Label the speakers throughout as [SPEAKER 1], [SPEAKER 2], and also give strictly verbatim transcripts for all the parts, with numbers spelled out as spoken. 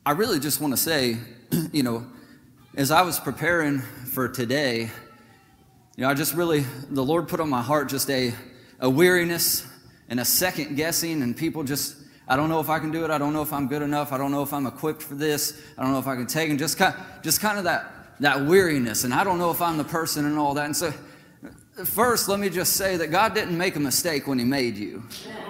[SPEAKER 1] I really just want to say, you know, as I was preparing for today, you know, I just really, the Lord put on my heart just a, a weariness and a second guessing, and people just, I don't know if I can do it. I don't know if I'm good enough. I don't know if I'm equipped for this. I don't know if I can take it. Just kind, just kind of that, that weariness, and I don't know if I'm the person and all that. And so first, let me just say that God didn't make a mistake when He made you.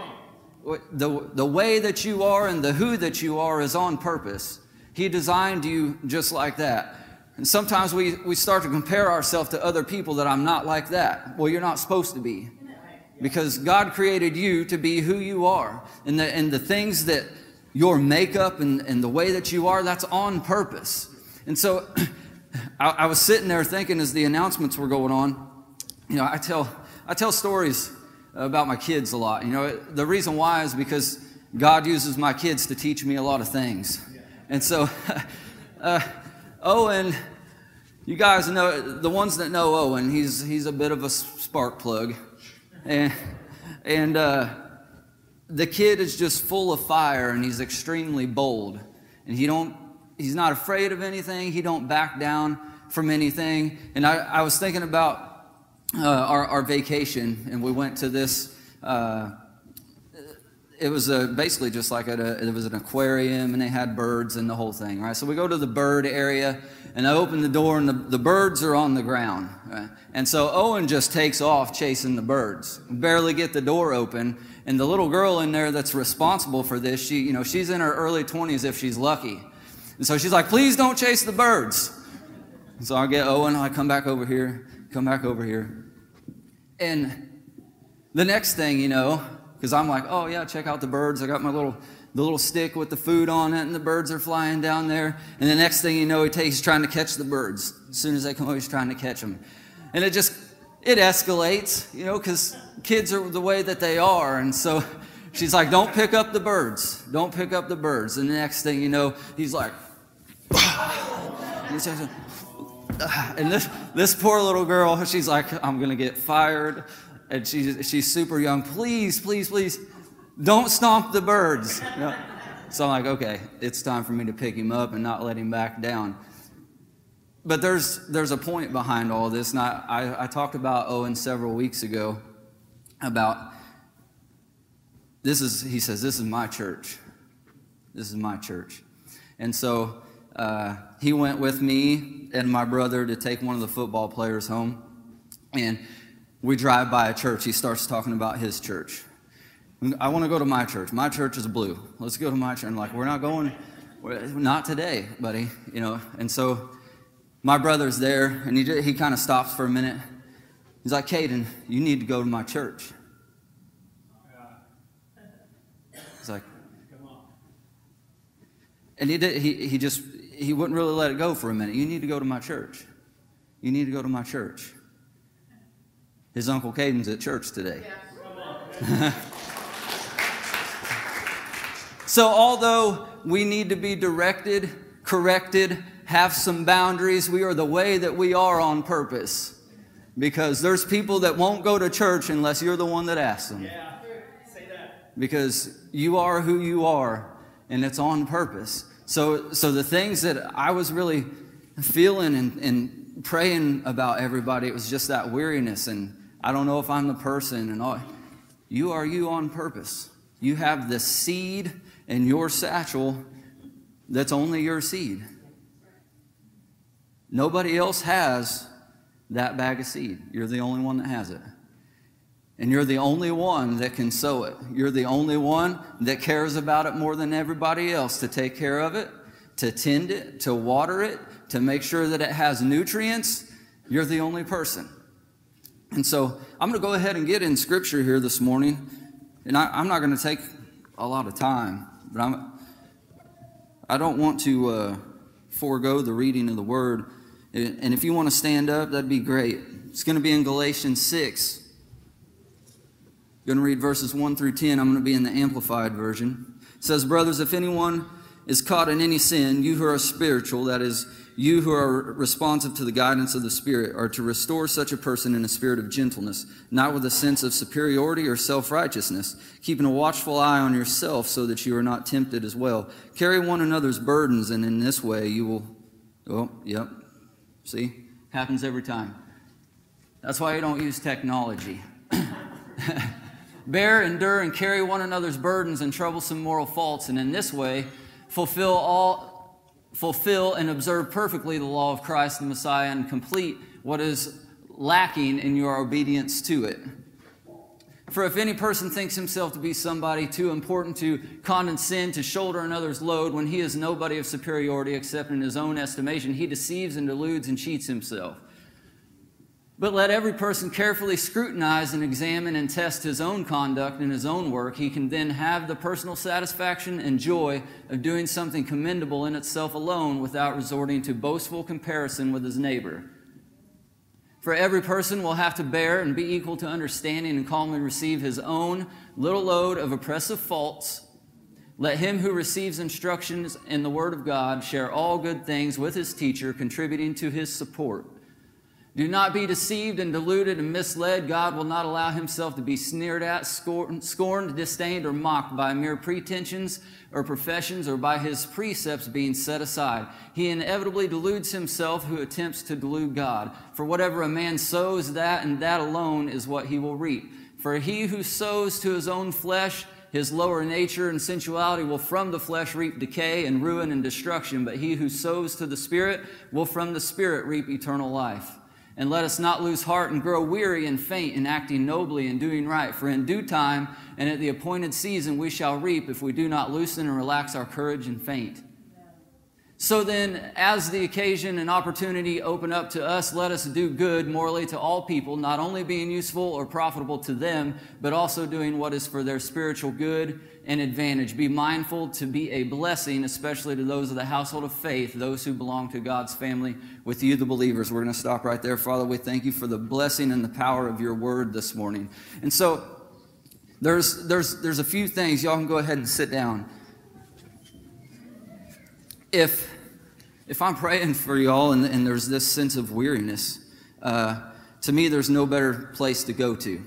[SPEAKER 1] The, the way that you are and the who that you are is on purpose. He designed you just like that. And sometimes we, we start to compare ourselves to other people that I'm not like that. Well, you're not supposed to be. Because God created you to be who you are. And the, and the things that your makeup and, and the way that you are, that's on purpose. And so I, I was sitting there thinking as the announcements were going on, you know, I tell I tell stories about my kids a lot. You know, the reason why is because God uses my kids to teach me a lot of things. And so, uh, Owen, you guys know, the ones that know Owen, he's he's a bit of a spark plug. And, and uh, the kid is just full of fire, and he's extremely bold. And he don't, he's not afraid of anything. He don't back down from anything. And I, I was thinking about Uh, our, our vacation, and we went to this, uh, it was a, basically just like at a, it was an aquarium, and they had birds and the whole thing, right? So we go to the bird area, and I open the door, and the, the birds are on the ground, right? And so Owen just takes off chasing the birds, barely get the door open, and the little girl in there that's responsible for this, she, you know, she's in her early twenties if she's lucky. And so she's like, please don't chase the birds. And so I get Owen, I come back over here, come back over here. And the next thing, you know, because I'm like, oh yeah, check out the birds. I got my little the little stick with the food on it, and the birds are flying down there. And the next thing you know, he takes, he's trying to catch the birds. As soon as they come over, he's trying to catch them. And it just, it escalates, you know, because kids are the way that they are. And so she's like, don't pick up the birds. Don't pick up the birds. And the next thing you know, he's like, and this this poor little girl, she's like, I'm going to get fired. And she's, she's super young. Please, please, please, don't stomp the birds. You know? So I'm like, okay, it's time for me to pick him up and not let him back down. But there's there's a point behind all this. And I, I, I talked about Owen several weeks ago about, this is, he says, this is my church. This is my church. And so uh, he went with me and my brother to take one of the football players home. And we drive by a church. He starts talking about his church. I want to go to my church. My church is blue. Let's go to my church. And like, we're not going, we're, not today, buddy. You know. And so my brother's there, and he he kind of stops for a minute. He's like, Caden, you need to go to my church. He's like, come on. And he did. He he just he wouldn't really let it go for a minute. You need to go to my church. You need to go to my church. His Uncle Caden's at church today. Yeah. So although we need to be directed, corrected, have some boundaries, we are the way that we are on purpose. Because there's people that won't go to church unless you're the one that asks them.
[SPEAKER 2] Yeah, say that.
[SPEAKER 1] Because you are who you are, and it's on purpose. So so the things that I was really feeling and, and praying about everybody, it was just that weariness, and I don't know if I'm the person, and all. You are you on purpose. You have the seed in your satchel that's only your seed. Nobody else has that bag of seed. You're the only one that has it. And you're the only one that can sow it. You're the only one that cares about it more than everybody else, to take care of it, to tend it, to water it, to make sure that it has nutrients. You're the only person. And so I'm going to go ahead and get in Scripture here this morning. And I, I'm not going to take a lot of time, but I'm, I don't want to uh, forego the reading of the Word. And if you want to stand up, that'd be great. It's going to be in Galatians six. I'm going to read verses one through ten. I'm going to be in the Amplified version. It says, brothers, if anyone is caught in any sin, you who are spiritual, that is, you who are responsive to the guidance of the Spirit, are to restore such a person in a spirit of gentleness, not with a sense of superiority or self-righteousness, keeping a watchful eye on yourself so that you are not tempted as well. Carry one another's burdens, and in this way you will, oh, yep, see, happens every time. That's why you don't use technology. Bear, endure, and carry one another's burdens and troublesome moral faults, and in this way fulfill all fulfill and observe perfectly the law of Christ the Messiah, and complete what is lacking in your obedience to it. For if any person thinks himself to be somebody too important to condescend to shoulder another's load, when he is nobody of superiority except in his own estimation, he deceives and deludes and cheats himself. But let every person carefully scrutinize and examine and test his own conduct and his own work. He can then have the personal satisfaction and joy of doing something commendable in itself alone without resorting to boastful comparison with his neighbor. For every person will have to bear and be equal to understanding and calmly receive his own little load of oppressive faults. Let him who receives instructions in the Word of God share all good things with his teacher, contributing to his support. Do not be deceived and deluded and misled. God will not allow himself to be sneered at, scorned, scorned, disdained, or mocked by mere pretensions or professions, or by his precepts being set aside. He inevitably deludes himself who attempts to delude God. For whatever a man sows, that and that alone is what he will reap. For he who sows to his own flesh, his lower nature and sensuality, will from the flesh reap decay and ruin and destruction. But he who sows to the Spirit will from the Spirit reap eternal life. And let us not lose heart and grow weary and faint in acting nobly and doing right. For in due time and at the appointed season we shall reap if we do not loosen and relax our courage and faint. So then, as the occasion and opportunity open up to us, let us do good morally to all people, not only being useful or profitable to them, but also doing what is for their spiritual good and advantage. Be mindful to be a blessing, especially to those of the household of faith, those who belong to God's family with you, the believers. We're going to stop right there. Father, we thank you for the blessing and the power of your word this morning. And so there's, there's, there's a few things. Y'all can go ahead and sit down. If if I'm praying for y'all and, and there's this sense of weariness, uh, to me there's no better place to go to.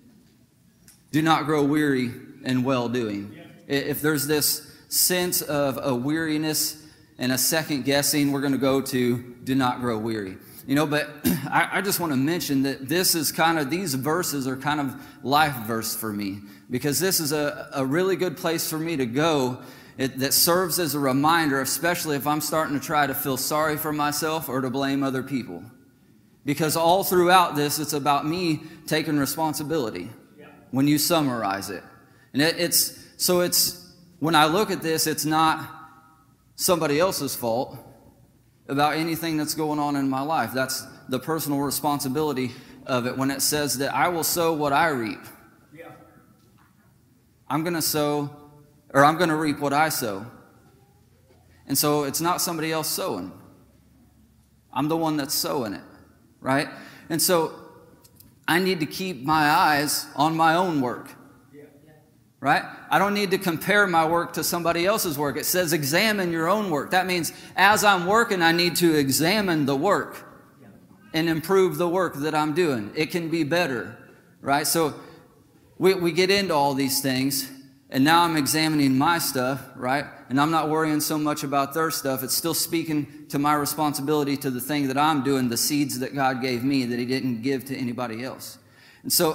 [SPEAKER 1] Do not grow weary in well-doing. If there's this sense of a weariness and a second guessing, we're going to go to do not grow weary. You know, but I, I just want to mention that this is kind of, these verses are kind of life verse for me, because this is a, a really good place for me to go. It, that serves as a reminder, especially if I'm starting to try to feel sorry for myself or to blame other people. Because all throughout this, it's about me taking responsibility yeah. when you summarize it. And it, it's, so it's, when I look at this, it's not somebody else's fault about anything that's going on in my life. That's the personal responsibility of it. When it says that I will sow what I reap. Yeah. I'm going to sow Or I'm going to reap what I sow. And so it's not somebody else sowing. I'm the one that's sowing it, right? And so I need to keep my eyes on my own work, right? I don't need to compare my work to somebody else's work. It says examine your own work. That means as I'm working, I need to examine the work and improve the work that I'm doing. It can be better, right? So we, we get into all these things. And now I'm examining my stuff, right? And I'm not worrying so much about their stuff. It's still speaking to my responsibility to the thing that I'm doing, the seeds that God gave me that he didn't give to anybody else. And so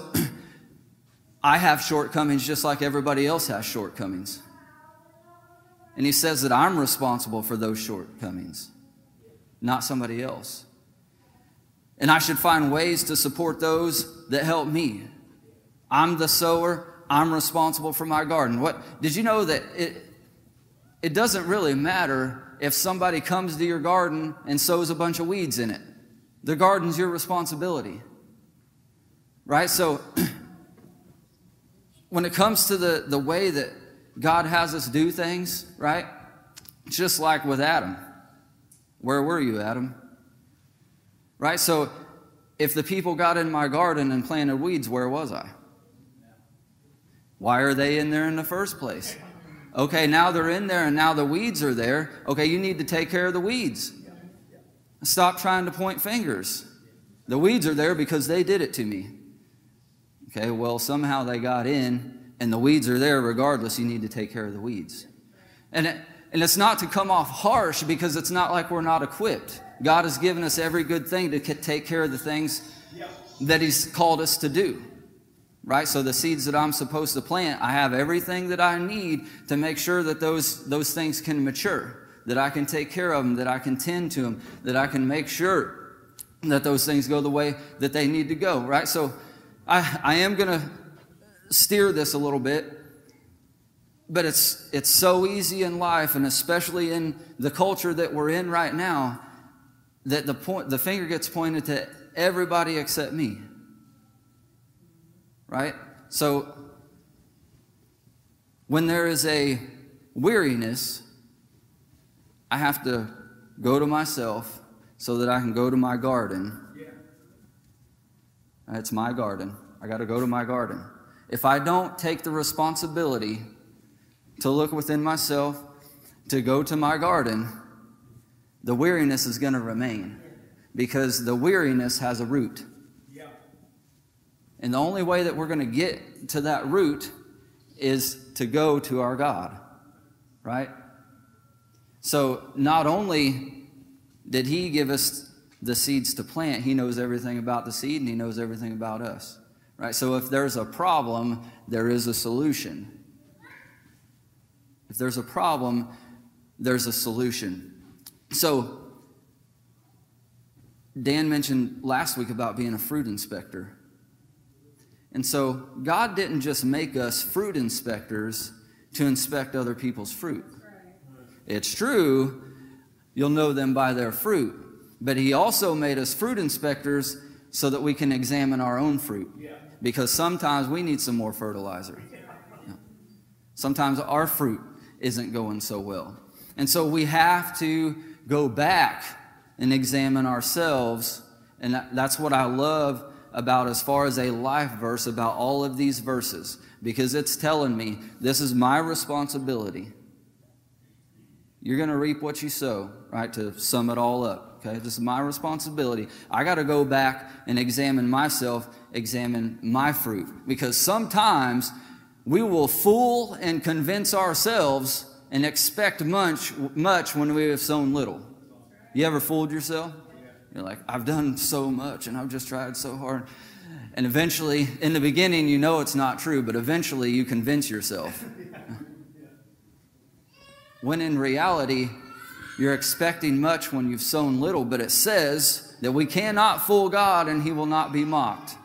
[SPEAKER 1] I have shortcomings just like everybody else has shortcomings. And he says that I'm responsible for those shortcomings, not somebody else. And I should find ways to support those that help me. I'm the sower. I'm responsible for my garden. What did you know that it it doesn't really matter if somebody comes to your garden and sows a bunch of weeds in it. The garden's your responsibility. Right? So when it comes to the, the way that God has us do things, right? Just like with Adam. Where were you, Adam? Right? So if the people got in my garden and planted weeds, where was I? Why are they in there in the first place? Okay, now they're in there and now the weeds are there. Okay, you need to take care of the weeds. Stop trying to point fingers. The weeds are there because they did it to me. Okay, well, somehow they got in and the weeds are there regardless. You need to take care of the weeds. And it, and it's not to come off harsh because it's not like we're not equipped. God has given us every good thing to take care of the things that He's called us to do. Right? So the seeds that I'm supposed to plant, I have everything that I need to make sure that those, those things can mature, that I can take care of them, that I can tend to them, that I can make sure that those things go the way that they need to go. Right? So I, I am going to steer this a little bit, but it's, it's so easy in life, and especially in the culture that we're in right now, that the point, the finger gets pointed to everybody except me. Right? So, when there is a weariness, I have to go to myself so that I can go to my garden. Yeah. It's my garden. I got to go to my garden. If I don't take the responsibility to look within myself, to go to my garden, the weariness is going to remain because the weariness has a root. And the only way that we're going to get to that root is to go to our God, right? So not only did He give us the seeds to plant, He knows everything about the seed and He knows everything about us, right? So if there's a problem, there is a solution. If there's a problem, there's a solution. So Dan mentioned last week about being a fruit inspector. And so God didn't just make us fruit inspectors to inspect other people's fruit. It's true, you'll know them by their fruit. But He also made us fruit inspectors so that we can examine our own fruit. Because sometimes we need some more fertilizer. Sometimes our fruit isn't going so well. And so we have to go back and examine ourselves. And that's what I love about as far as a life verse about all of these verses, because it's telling me this is my responsibility. You're going to reap what you sow, right? To sum it all up, okay? This is my responsibility. I got to go back and examine myself, examine my fruit, because sometimes we will fool and convince ourselves and expect much, much when we have sown little. You ever fooled yourself? You're like, I've done so much and I've just tried so hard. And eventually, in the beginning, you know it's not true, but eventually you convince yourself. When in reality, you're expecting much when you've sown little, but it says that we cannot fool God and He will not be mocked.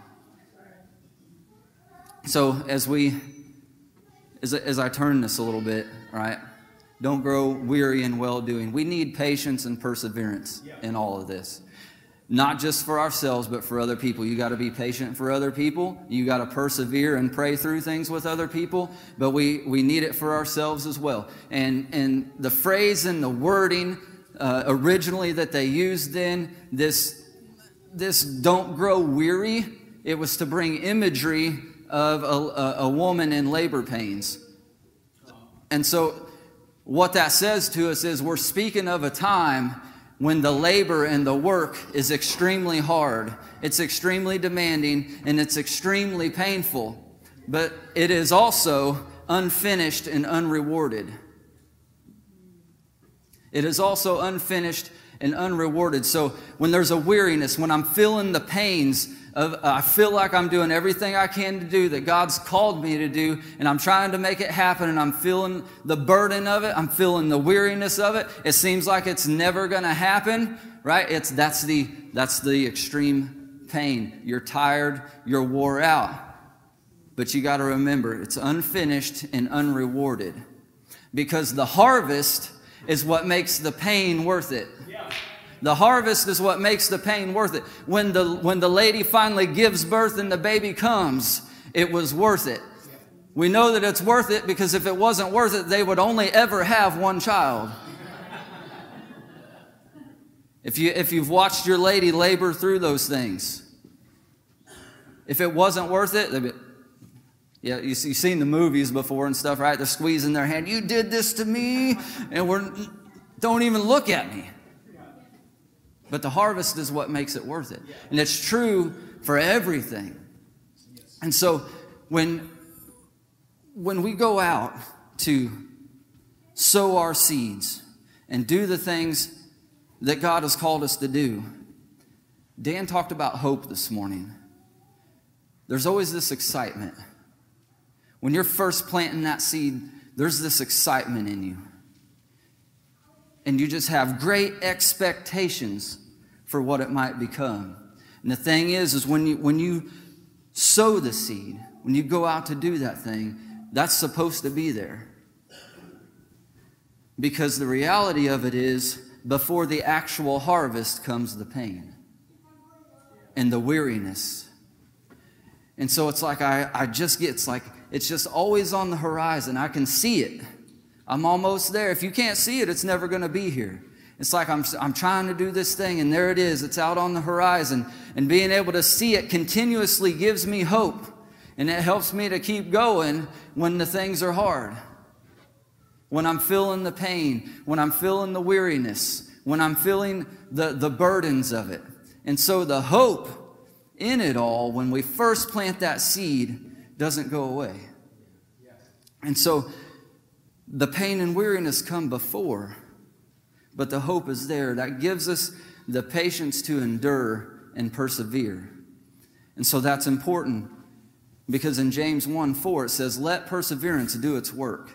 [SPEAKER 1] So as we, as, as I turn this a little bit, right? Don't grow weary in well-doing. We need patience and perseverance in all of this. Not just for ourselves, but for other people. You got to be patient for other people. You got to persevere and pray through things with other people. But we, we need it for ourselves as well. And, and the phrase and the wording uh, originally that they used then, this, this don't grow weary, it was to bring imagery of a, a, a woman in labor pains. And so what that says to us is we're speaking of a time when the labor and the work is extremely hard, it's extremely demanding, and it's extremely painful. But it is also unfinished and unrewarded. It is also unfinished and unrewarded. So when there's a weariness, when I'm feeling the pains of, uh, I feel like I'm doing everything I can to do that God's called me to do, and I'm trying to make it happen, and I'm feeling the burden of it, I'm feeling the weariness of it. It seems like it's never going to happen, right? It's that's the that's the extreme pain. You're tired, you're wore out. But you got to remember, it's unfinished and unrewarded. Because the harvest is what makes the pain worth it. The harvest is what makes the pain worth it. When the when the lady finally gives birth and the baby comes, it was worth it. We know that it's worth it because if it wasn't worth it, they would only ever have one child. If you if you've watched your lady labor through those things, if it wasn't worth it, they'd be, Yeah, you see, you've seen the movies before and stuff, right? They're squeezing their hand. You did this to me, and we're don't even look at me. But the harvest is what makes it worth it. And it's true for everything. And so when, when we go out to sow our seeds and do the things that God has called us to do, Dan talked about hope this morning. There's always this excitement. When you're first planting that seed, there's this excitement in you. And you just have great expectations for what it might become. And the thing is, is when you when you sow the seed, when you go out to do that thing, that's supposed to be there. Because the reality of it is, before the actual harvest comes the pain and the weariness. And so it's like I, I just get, it's like, it's just always on the horizon. I can see it. I'm almost there. If you can't see it, it's never going to be here. It's like I'm, I'm trying to do this thing, and there it is. It's out on the horizon. And being able to see it continuously gives me hope. And it helps me to keep going when the things are hard. When I'm feeling the pain, when I'm feeling the weariness, when I'm feeling the, the burdens of it. And so the hope in it all, when we first plant that seed, doesn't go away. And so the pain and weariness come before, but the hope is there. That gives us the patience to endure and persevere. And so that's important, because in James one four it says, let perseverance do its work.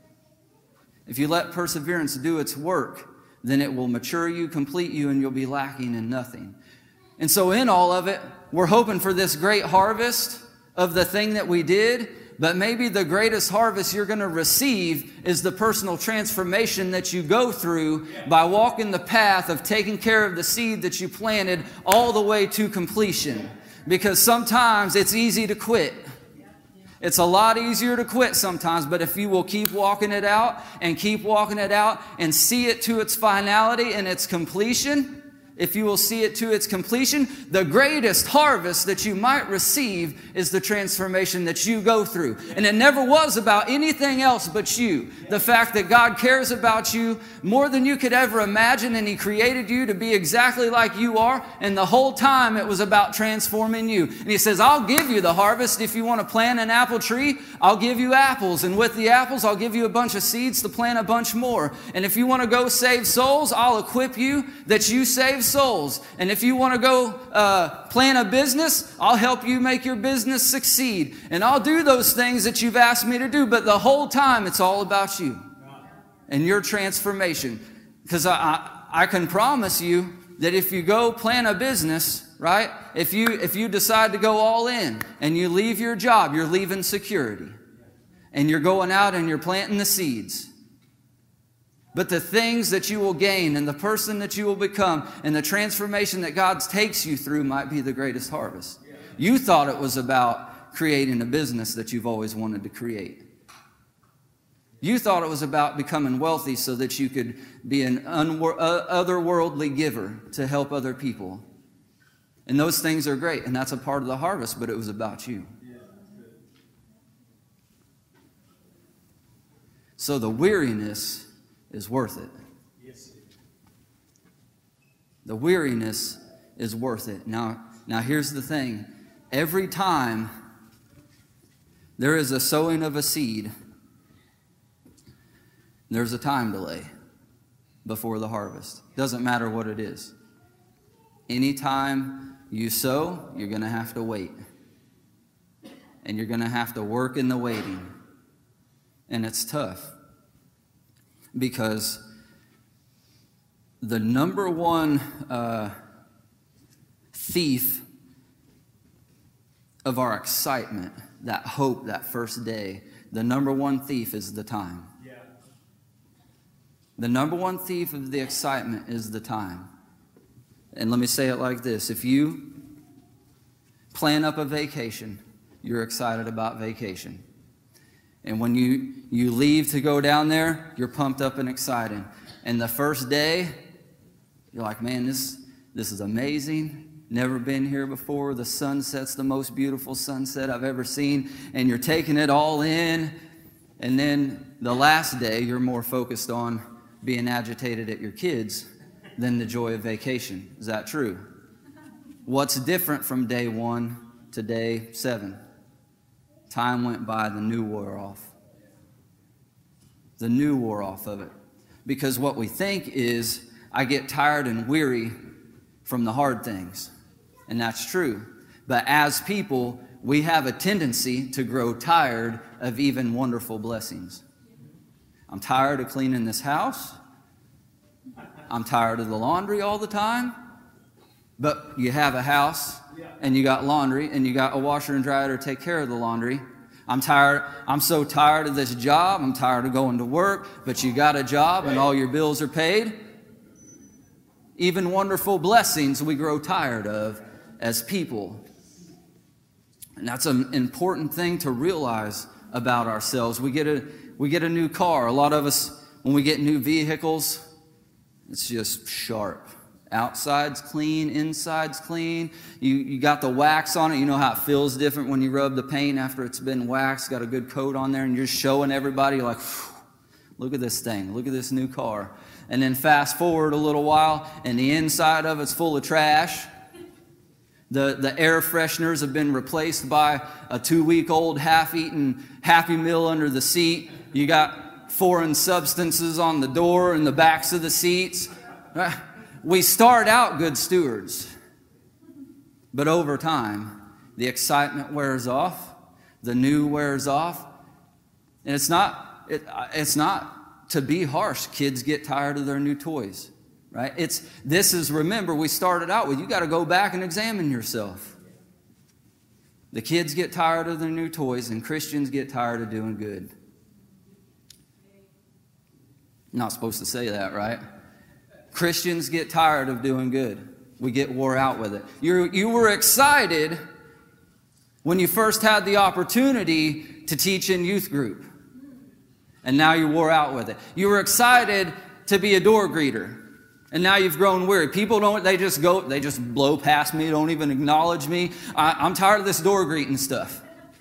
[SPEAKER 1] If you let perseverance do its work, then it will mature you, complete you, and you'll be lacking in nothing. And so in all of it, we're hoping for this great harvest of the thing that we did, but maybe the greatest harvest you're going to receive is the personal transformation that you go through by walking the path of taking care of the seed that you planted all the way to completion. Because sometimes it's easy to quit. It's a lot easier to quit sometimes, but if you will keep walking it out and keep walking it out and see it to its finality and its completion, if you will see it to its completion, the greatest harvest that you might receive is the transformation that you go through. And it never was about anything else but you. The fact that God cares about you more than you could ever imagine, and He created you to be exactly like you are, and the whole time it was about transforming you. And He says, I'll give you the harvest. If you want to plant an apple tree, I'll give you apples. And with the apples, I'll give you a bunch of seeds to plant a bunch more. And if you want to go save souls, I'll equip you that you save souls. And if you want to go uh, plan a business, I'll help you make your business succeed. And I'll do those things that you've asked me to do. But the whole time, it's all about you and your transformation. Because I, I, I can promise you that if you go plan a business, right? If you, if you decide to go all in and you leave your job, you're leaving security. And you're going out and you're planting the seeds. But the things that you will gain and the person that you will become and the transformation that God takes you through might be the greatest harvest. You thought it was about creating a business that you've always wanted to create. You thought it was about becoming wealthy so that you could be an unwor- uh, otherworldly giver to help other people. And those things are great, and that's a part of the harvest, but it was about you. So the weariness is worth it. Yes. The weariness is worth it. Now, now here's the thing. Every time there is a sowing of a seed, there's a time delay before the harvest. Doesn't matter what it is. Anytime you sow, you're going to have to wait. And you're going to have to work in the waiting. And it's tough. Because the number one uh, thief of our excitement, that hope, that first day, the number one thief is the time. Yeah. The number one thief of the excitement is the time. And let me say it like this. If you plan up a vacation, you're excited about vacation. And when you, you leave to go down there, you're pumped up and excited. And the first day, you're like, man, this, this is amazing. never been here before. The sunset's the most beautiful sunset I've ever seen, and you're taking it all in. And then the last day, you're more focused on being agitated at your kids than the joy of vacation. Is that true? What's different from day one to day seven? Time went by, the new wore off. The new wore off of it. Because what we think is, I get tired and weary from the hard things. And that's true. But as people, we have a tendency to grow tired of even wonderful blessings. I'm tired of cleaning this house. I'm tired of the laundry all the time. But you have a house, and you got laundry, and you got a washer and dryer to take care of the laundry. I'm tired. I'm so tired of this job. I'm tired of going to work, but you got a job, and all your bills are paid. Even wonderful blessings we grow tired of as people. And that's an important thing to realize about ourselves. We get a we get a new car. A lot of us, when we get new vehicles, it's just sharp. Outside's clean, inside's clean. You you got the wax on it. You know how it feels different when you rub the paint after it's been waxed. Got a good coat on there, and you're showing everybody, you're like, look at this thing. Look at this new car. And then fast forward a little while, and the inside of it's full of trash. The, the air fresheners have been replaced by a two-week-old half-eaten Happy Meal under the seat. You got foreign substances on the door and the backs of the seats. We start out good stewards, but over time, the excitement wears off, the new wears off, and it's not, it, it's not to be harsh. Kids get tired of their new toys. Right? It's this is remember we started out with you got to go back and examine yourself. The kids get tired of their new toys and Christians get tired of doing good. Not supposed to say that, right? Christians get tired of doing good. We get wore out with it. You you were excited when you first had the opportunity to teach in youth group. And now you're wore out with it. You were excited to be a door greeter. And now you've grown weary. People don't, they just go, they just blow past me, don't even acknowledge me. I, I'm tired of this door greeting stuff.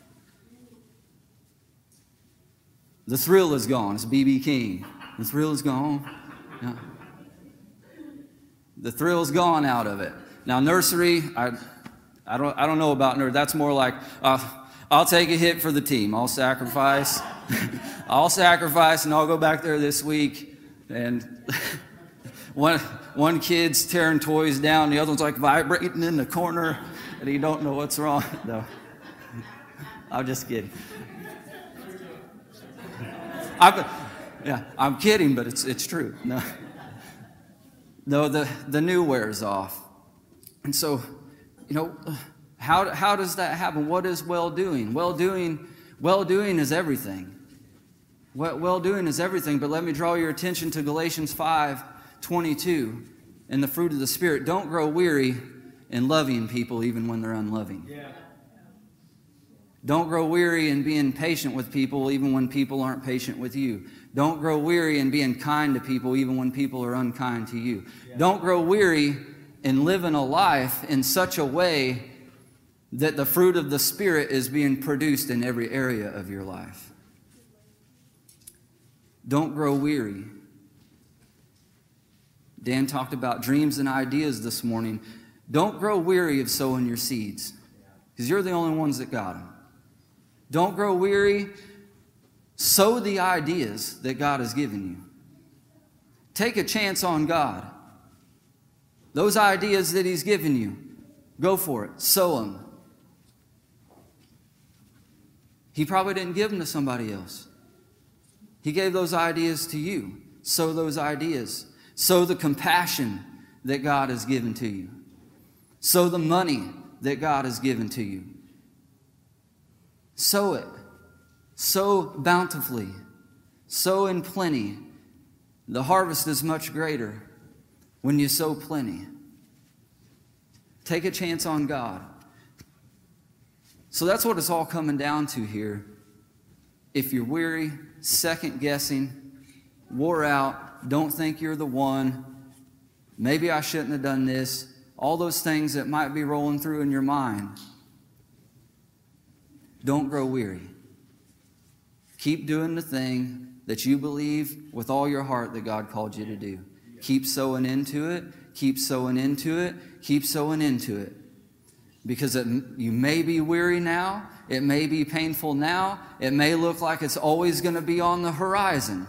[SPEAKER 1] The thrill is gone. It's B B King. The thrill is gone. Yeah. The thrill's gone out of it. Now nursery, I, I don't, I don't know about nursery. That's more like, uh, I'll take a hit for the team. I'll sacrifice. I'll sacrifice, and I'll go back there this week and. One, one kid's tearing toys down, the other one's like vibrating in the corner, and he don't know what's wrong. No, I'm just kidding. I'm, yeah, I'm kidding, but it's it's true. No, no, the the new wears off, and so, you know, how how does that happen? What is well doing? Well doing, well doing is everything. Well, well doing is everything. But let me draw your attention to Galatians five. twenty-two, and the fruit of the Spirit. Don't grow weary in loving people even when they're unloving. Yeah. Don't grow weary in being patient with people even when people aren't patient with you. Don't grow weary in being kind to people even when people are unkind to you. Yeah. Don't grow weary in living a life in such a way that the fruit of the Spirit is being produced in every area of your life. Don't grow weary. Dan talked about dreams and ideas this morning. Don't grow weary of sowing your seeds, because you're the only ones that got them. Don't grow weary. Sow the ideas that God has given you. Take a chance on God. Those ideas that He's given you, go for it. Sow them. He probably didn't give them to somebody else. He gave those ideas to you. Sow those ideas. Sow the compassion that God has given to you. Sow the money that God has given to you. Sow it. Sow bountifully. Sow in plenty. The harvest is much greater when you sow plenty. Take a chance on God. So that's what it's all coming down to here. If you're weary, second guessing, wore out, don't think you're the one, maybe I shouldn't have done this, all those things that might be rolling through in your mind. Don't grow weary. Keep doing the thing that you believe with all your heart that God called you to do. Keep sowing into it. Keep sowing into it. Keep sowing into it. Because it, you may be weary now. It may be painful now. It may look like it's always going to be on the horizon.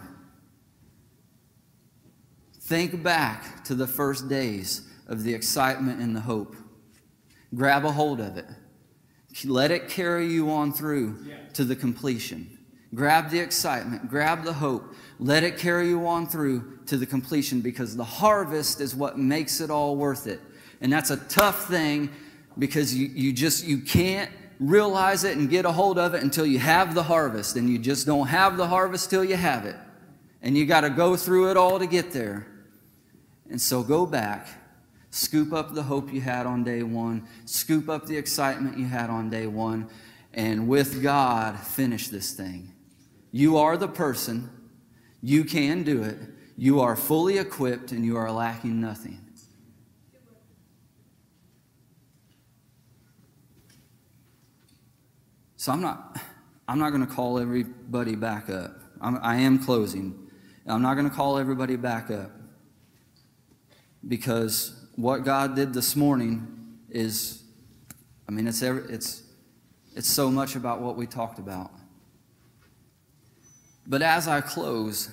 [SPEAKER 1] Think back to the first days of the excitement and the hope. Grab a hold of it. Let it carry you on through to the completion. Grab the excitement. Grab the hope. Let it carry you on through to the completion, because the harvest is what makes it all worth it. And that's a tough thing, because you, you just you can't realize it and get a hold of it until you have the harvest. And you just don't have the harvest till you have it. And you got to go through it all to get there. And so go back. Scoop up the hope you had on day one. Scoop up the excitement you had on day one. And with God, finish this thing. You are the person. You can do it. You are fully equipped and you are lacking nothing. So I'm not, I'm not going to call everybody back up. I'm, I am closing. I'm not going to call everybody back up, because what God did this morning is, I mean, it's every, it's it's so much about what we talked about. But as I close,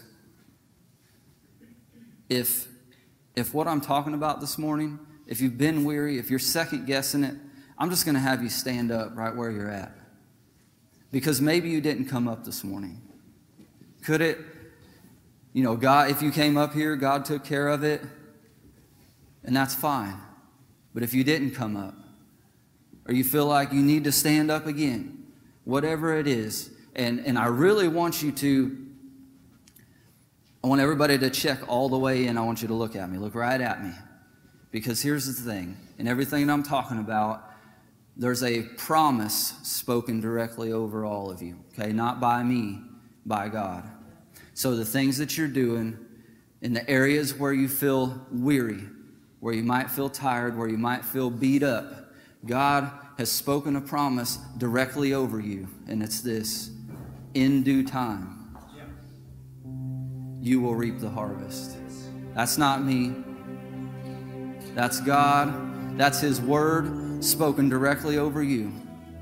[SPEAKER 1] if if what I'm talking about this morning, if you've been weary, if you're second guessing it, I'm just going to have you stand up right where you're at. Because maybe you didn't come up this morning. Could it, you know, God, if you came up here, God took care of it, and that's fine. But if you didn't come up, or you feel like you need to stand up again, whatever it is, and, and I really want you to, I want everybody to check all the way in. I want you to look at me. Look right at me. Because here's the thing. In everything that I'm talking about, there's a promise spoken directly over all of you. Okay? Not by me, by God. So the things that you're doing, in the areas where you feel weary, where you might feel tired, where you might feel beat up, God has spoken a promise directly over you. And it's this: in due time, you will reap the harvest. That's not me. That's God. That's His word spoken directly over you.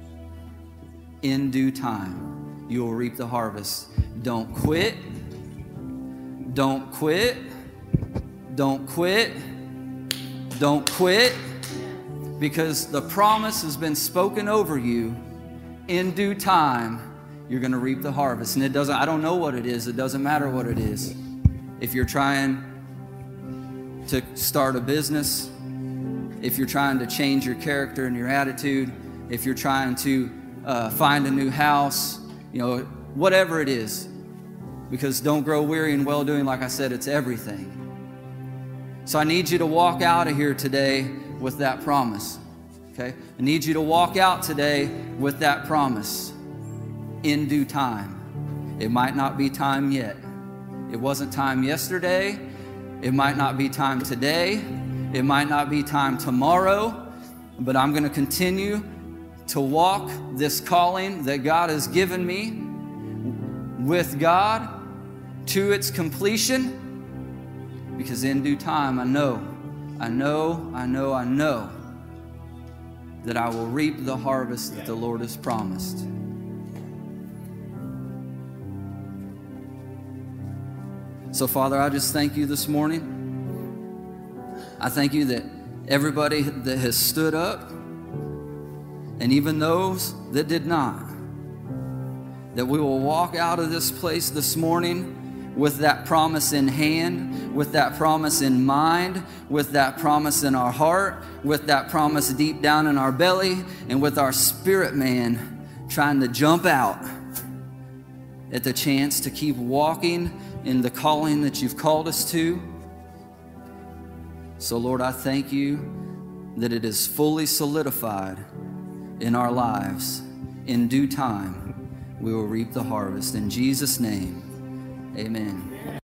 [SPEAKER 1] In due time, you will reap the harvest. Don't quit. Don't quit. Don't quit. Don't quit. Because the promise has been spoken over you. In due time, you're going to reap the harvest. And it doesn't, I don't know what it is. It doesn't matter what it is. If you're trying to start a business, if you're trying to change your character and your attitude, if you're trying to uh, find a new house, you know, whatever it is. Because don't grow weary in well-doing, like I said, it's everything. So I need you to walk out of here today with that promise. Okay? I need you to walk out today with that promise. In due time. It might not be time yet. It wasn't time yesterday. It might not be time today. It might not be time tomorrow. But I'm going to continue to walk this calling that God has given me with God to its completion. Because in due time, I know, I know, I know, I know that I will reap the harvest that the Lord has promised. So, Father, I just thank you this morning. I thank you that everybody that has stood up, and even those that did not, that we will walk out of this place this morning with that promise in hand, with that promise in mind, with that promise in our heart, with that promise deep down in our belly, and with our spirit man trying to jump out at the chance to keep walking in the calling that you've called us to. So, Lord, I thank you that it is fully solidified in our lives. In due time, we will reap the harvest. In Jesus' name, amen.